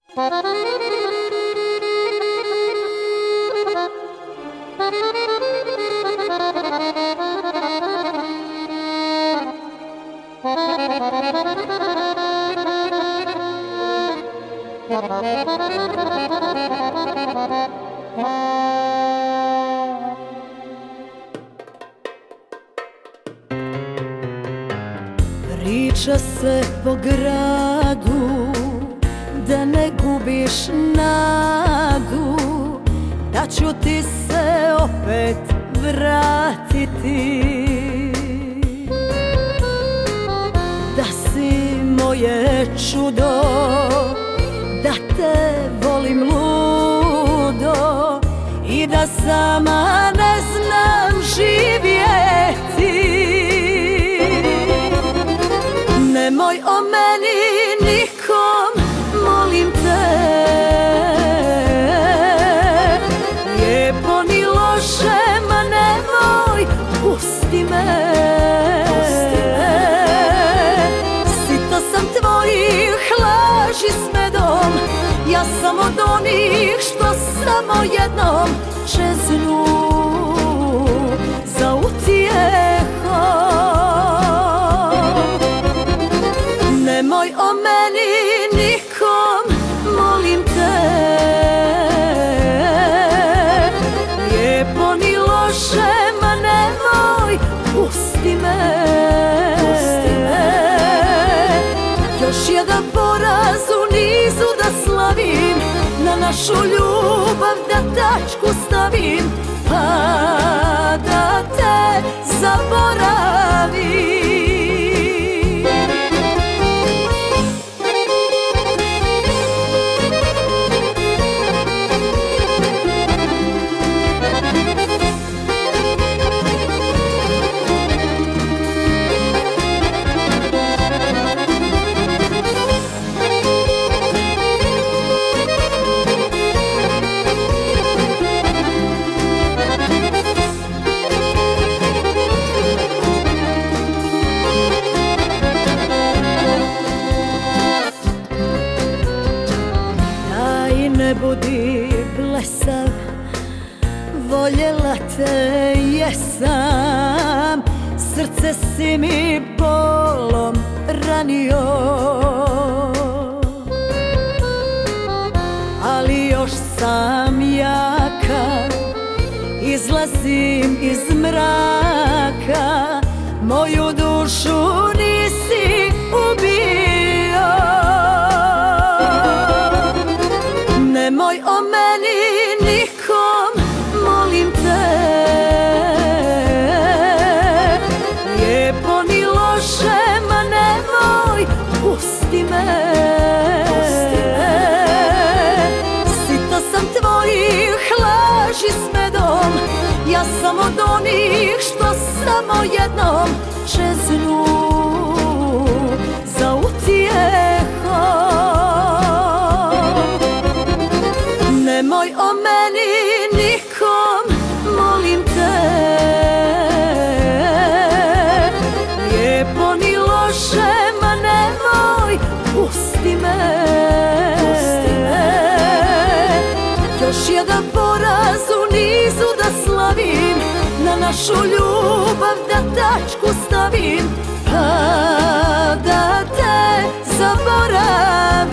Priča se po gradu da ne gubiš nadu, da ću ti se opet vratiti, da si moje čudo, da te volim ludo i da sama ne znam živjeti. Nemoj o meni nikom, molim te, lijepo ni loše, ma nemoj, pusti me. Sita sam tvojih laži s medom, ja sam od onih što samo jednom čeznu za utjehom. Nemoj o meni nikom, molim te, lijepo ni loše, ma nemoj, pusti me. Još jedan poraz u nizu da slavim, na našu ljubav da tačku stavim, pa da te zaboravim. Ne budi blesav, voljela te jesam, srce si mi bolom ranio, ali još sam jaka, izlazim iz mraka, moju dušu nisi ubio. Nemoj o meni nikom, molim te, lijepo ni loše, ma nemoj, pusti me. Sita sam tvojih laži s medom, ja sam od onih što samo jednom čeznu za utjehom. Nemoj o meni nikom, molim te, lijepo ni loše, ma nemoj, pusti me. Još jedan poraz u nizu da slavim, na našu ljubav da tačku stavim, pa da te zaboravim.